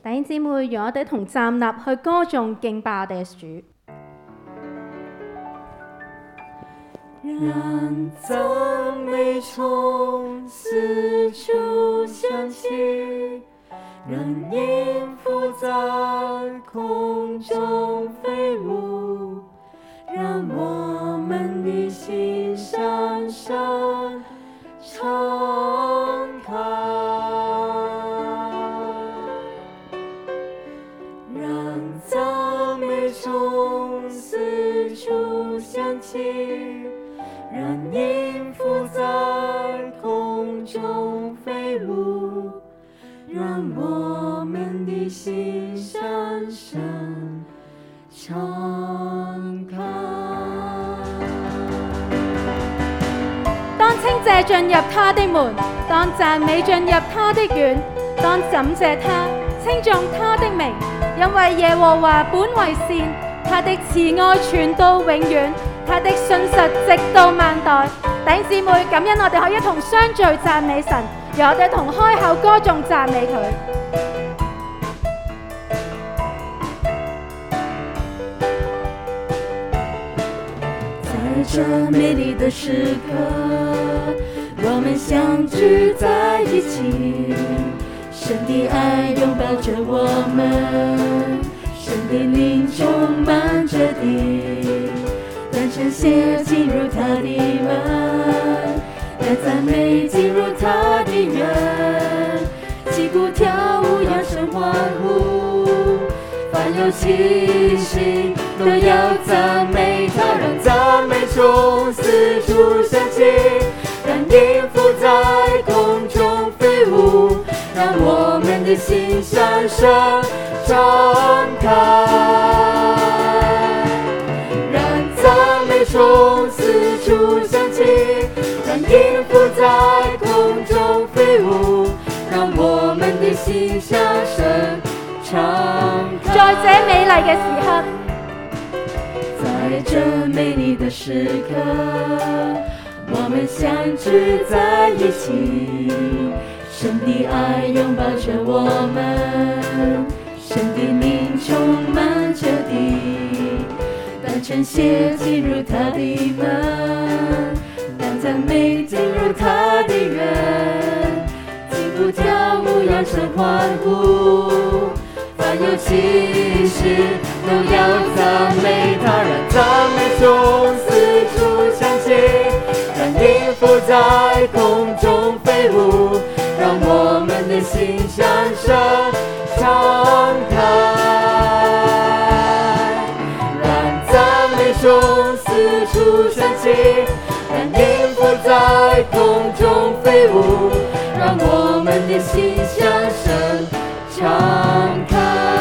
弟兄姊妹，讓我哋同站立去歌頌敬拜我哋嘅主。 讓讚美從四處響起，讓音符在空中飛舞，讓我們的心閃閃敞開，讓讚美從四處響起，讓音符在空中飛舞，讓我們的心閃閃敞開。 當稱謝進入他的門，當讚美進入他的院，當感謝他，稱頌他的名，因為耶和華本為善，他的慈愛傳到永遠，他的信實直到萬代。弟兄姊妹，感恩我哋可以一同相聚讚美神，讓我哋同開口歌頌讚美佢。 在這美麗的時刻，我們相聚在一起，神的愛擁抱着我們，神的靈充滿着地，讓稱謝進入他的門，讓讚美進入他的園，擊鼓跳舞揚聲歡呼，凡有氣息都要讚美他，讓讚美從四處響起，讓音符在空中飛舞，讓我們的心閃閃敞開，讓讚美從四處響起，讓音符在空中飛舞，讓我們的心響閃敞開。 在這美麗嘅時刻， 在這美麗的時刻，我們相聚在一起，神的愛擁抱着我們，神的靈充滿着地，當稱謝進入他的門，當讚美進入他的園，擊鼓跳舞揚聲歡呼，凡有氣息都要讚美他，讓讚美從四處響起，讓音符在空中飛舞，讓我們的心閃閃敞開，讓讚美從四處響起，讓音符在空中飛舞，讓我們的心響閃敞開，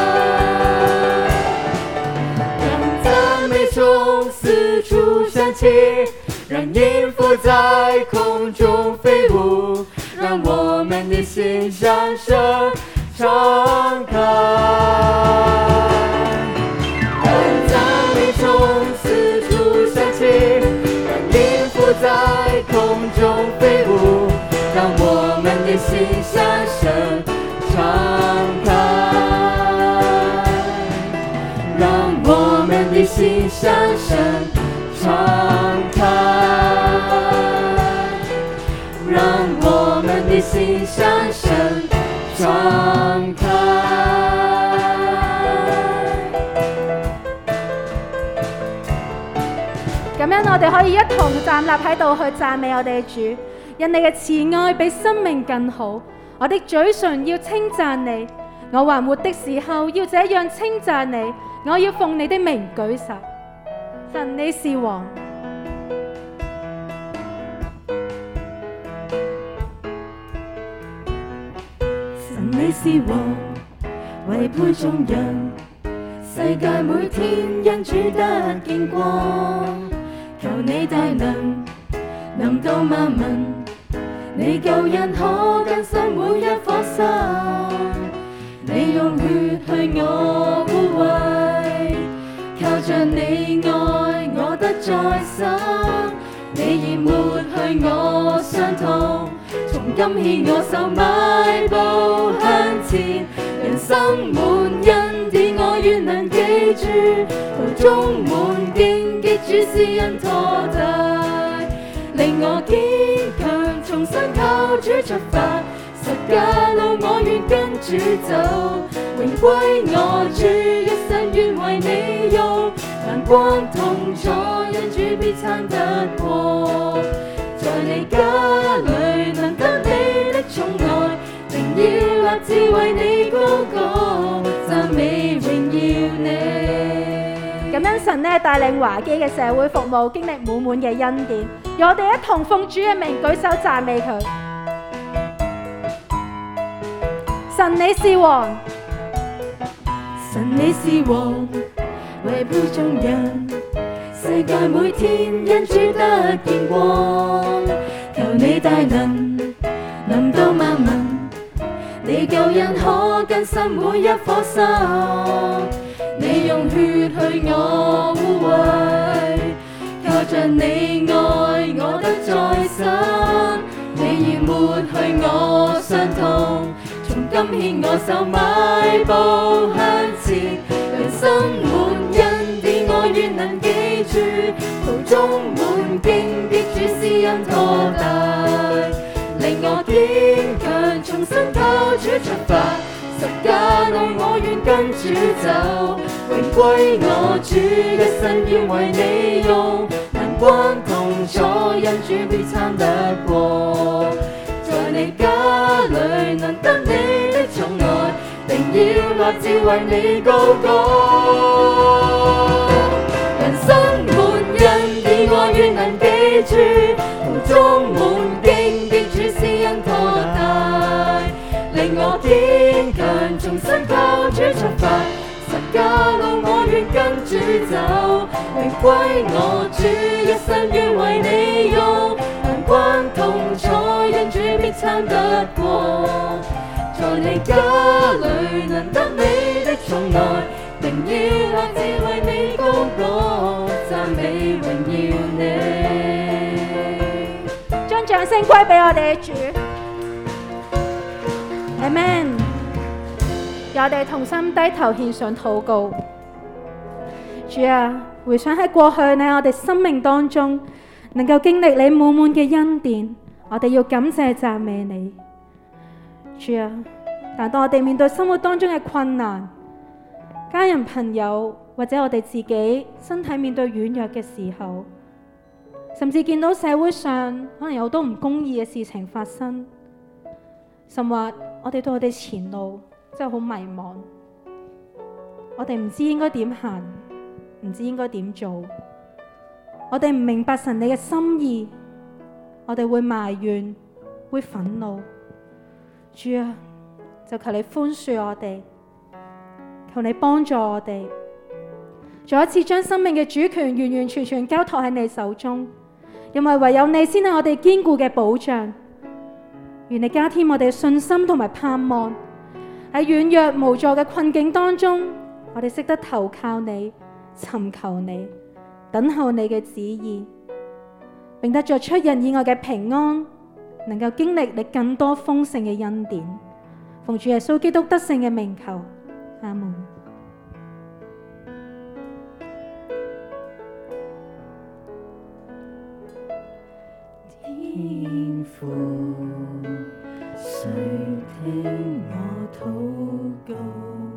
讓讚美從四處響起，讓音符在空中飛舞，讓我們的心閃閃敞開，讓讚美從四處響起，讓音符在空中飛舞，讓我們的心閃閃敞開，讓我們的心閃閃敞開，讓我們的心閃閃敞開。 咁樣我哋可以一同站立喺度去讚美我哋嘅主，因你嘅慈愛比生命更好。我的嘴唇要稱讚你，我還活的時候要這樣稱讚你，我要奉你的名舉手。神你是王， 神你是王，位配眾人，世界每天因主得見光，求你大能臨到萬民，你救恩可更新每一顆心，你用血去我污穢，靠着你愛我得再生，你已抹去我傷痛，從今起我手邁步向前， 人生滿恩典，我願能記住，途中滿荊棘，主施恩拖帶，令我堅強，重新靠主出發。十架路我願跟主走，榮歸我主，一生願為你用。難關痛楚，因主必撐得過。在你家裏能得你的寵愛，榮耀立志為你高歌，讚美榮耀你。 感恩神呢帶領華基嘅社會服務經歷滿滿嘅恩典，讓我哋一同奉主嘅名舉手讚美佢。神你是王， 神你是王，為配眾人，世界每天因主得見光。求你大能臨到萬民，你救恩可更新每一顆心。你用血去我污穢，靠着你愛我得再生。你已抹去我傷痛，從今牽我手邁步向前。人生滿恩典，我願能記住，途中滿荊棘，主施恩拖帶，令我堅強，重新靠主出發。十架路我願跟主走，榮歸我主，一生要為你用。難關痛楚，因主必撐得過。在你家裏能得你的寵愛，定要立志為你高歌。人生滿恩典，我願能記住，途中滿荊棘，主施恩拖帶，令我堅強，重新靠主出發。十架路我願跟主走，榮歸我主，一生願為你用。難關痛楚，因主必撐得過。在你家裏能得你的寵愛，定要立志為你高歌，讚美榮耀你。 將掌聲歸俾我哋嘅主。Amen。我哋同心低頭獻上禱告。主啊，回想喺過去你喺我哋生命當中能夠經歷你滿滿嘅恩典，我哋要感謝讚美你。主啊，但當我哋面對生活當中嘅困難，家人朋友或者我哋自己身體面對軟弱嘅時候，甚至見到社會上可能有好多唔公義嘅事情發生，甚或我哋對我哋前路真係好迷茫，我哋唔知應該點行，唔知應該點做，我哋唔明白神你嘅心意，我哋會埋怨，會憤怒。主啊，就求你寬恕我哋，求你幫助我哋，再一次將生命嘅主權完完全全交託喺你手中，因為唯有你先係我哋堅固嘅保障。願你加添我哋嘅信心同埋盼望，喺軟弱無助嘅困境當中，我哋識得投靠你，尋求你，等候你嘅旨意，並得着出人意外嘅平安，能夠經歷你更多豐盛嘅恩典。奉主耶穌基督得勝嘅名求，阿門。 天父，誰聽我禱告？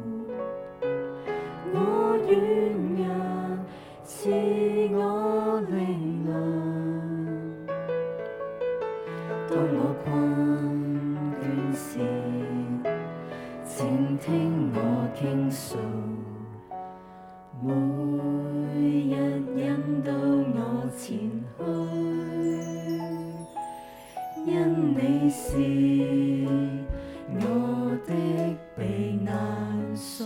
我願人賜我力量，當我困倦時，請聽我傾訴，每日引導我前去。因你是我的避難所，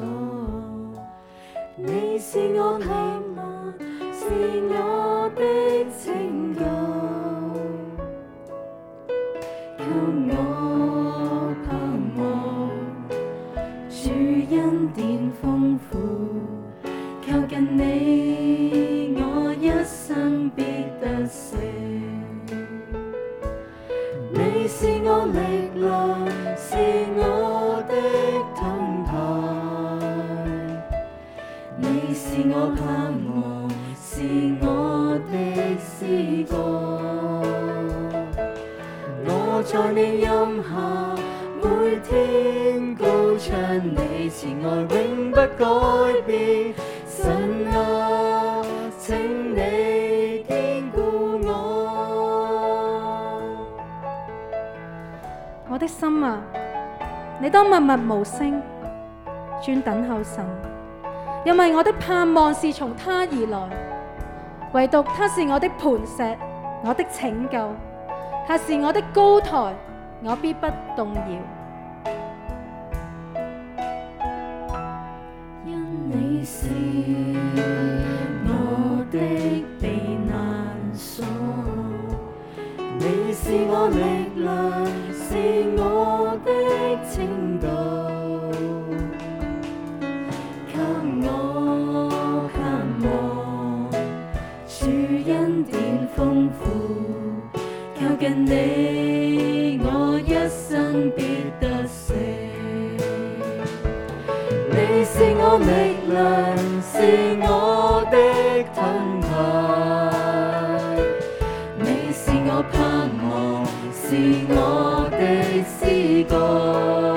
你是我力量，是我的拯救，給我盼望，主恩典豐富，靠近你，我一生必得勝。你是我力量，是我的盾牌， 我盼望，是我的詩歌。我在你蔭下，每天高唱你慈愛永不改變。神啊，請你堅固我。 我的心啊，你當默默無聲，專等候神，因為我的盼望是從他而來，唯獨他是我的磐石，我的拯救，他是我的高台，我必不動搖。 因你是我的避難所，你是我力量，是我的拯救。給我盼望，主恩典豐富，靠近你，我一生必得勝。你是我力量，是我的盾牌，你是我盼望，是我的詩歌。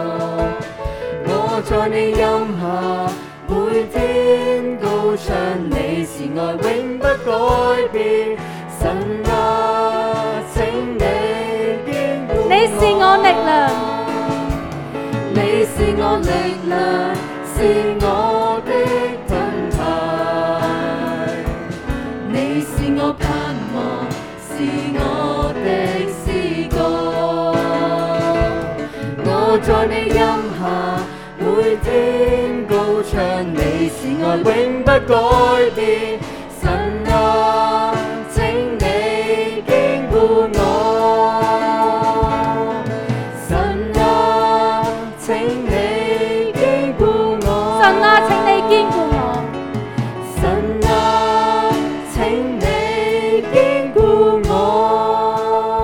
我在你蔭下，每天高唱你慈愛永不改變。神啊，請你堅固我。 你是我力量， 你是我力量，是我的盾牌，你是我盼望，是我的詩歌。我在你蔭下，每天高唱你慈愛永不改變。神啊，請你堅固我。神啊，請你堅固我。 神啊，請你堅固我。 神啊，請你堅固我。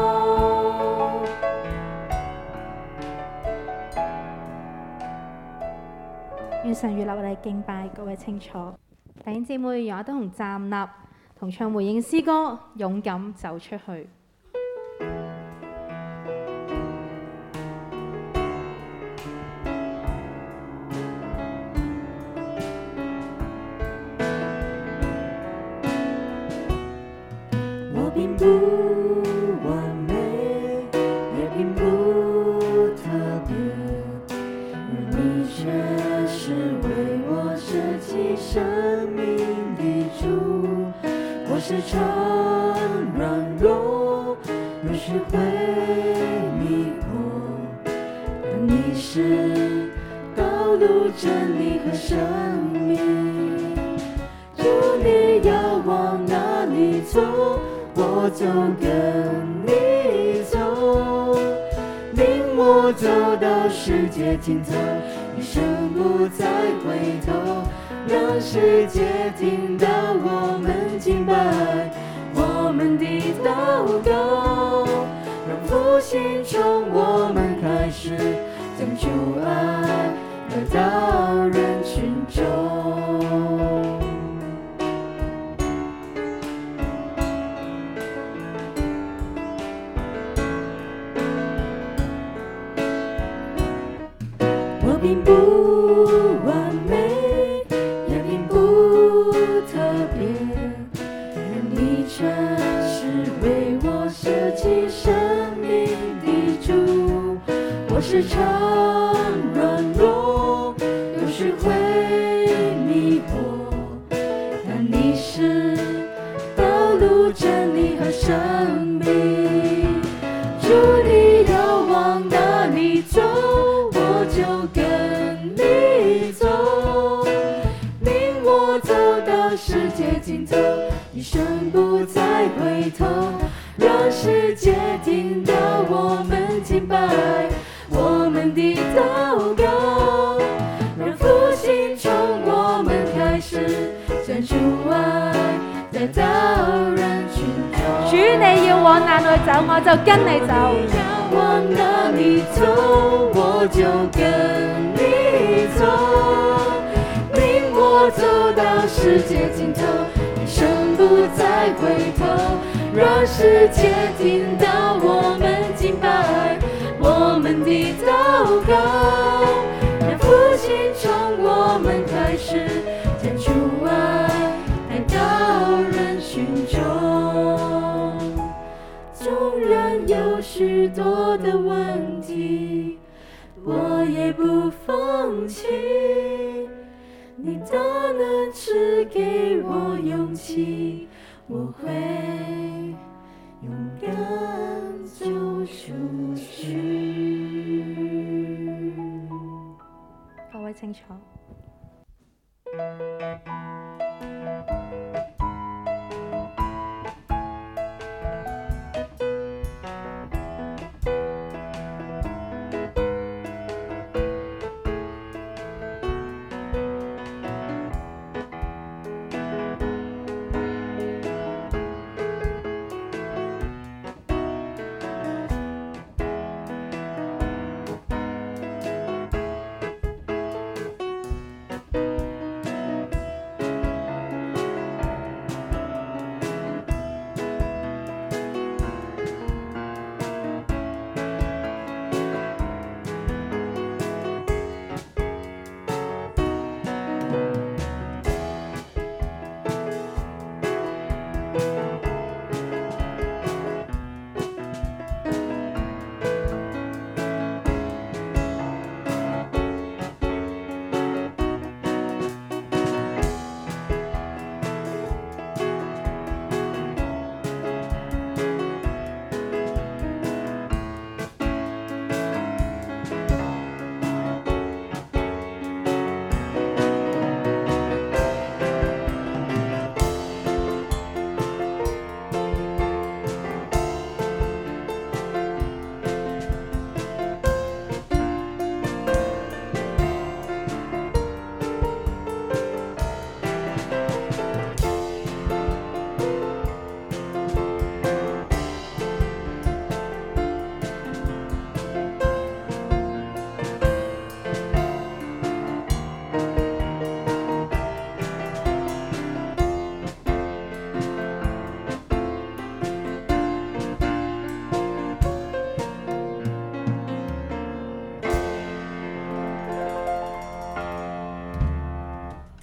願神悅納我哋敬拜，各位清楚。弟兄姊妹，讓我哋同站立，同唱回應詩歌，勇敢走出去。 我並不完美，也並不特別，而你卻是為我捨棄生命的主。我時常軟弱，有時會迷惑，但你是道路、真理和生命。主，你要往哪裡走，我就跟你走，領我走到世界盡頭，一生不再回頭，讓世界聽到我們敬拜，我們的禱告，讓復興從我們開始，將主愛帶到人群中。我並不完美，也並不特別，而你卻是為我捨棄生命的主。我時常軟弱，有時會迷惑，但你是道路、真理和生命。主，你要往哪裡走，我就跟你走，領我走到世界盡頭，一生不再回頭，讓世界聽到我們敬拜，我們的禱告，讓復興從我們開始，將主愛帶到人群中。 主，你要往哪裡走，我就跟你走。 往哪裡走，我就跟你走，領我我走到世界尽头，一生不再回头。让世界听到我们敬拜，我们的祷告，让复兴从我们开始，将主爱带到人群中。纵然有许多的问题，我也不放弃，你大能赐给我勇气，我会勇敢走出去。 各位請坐。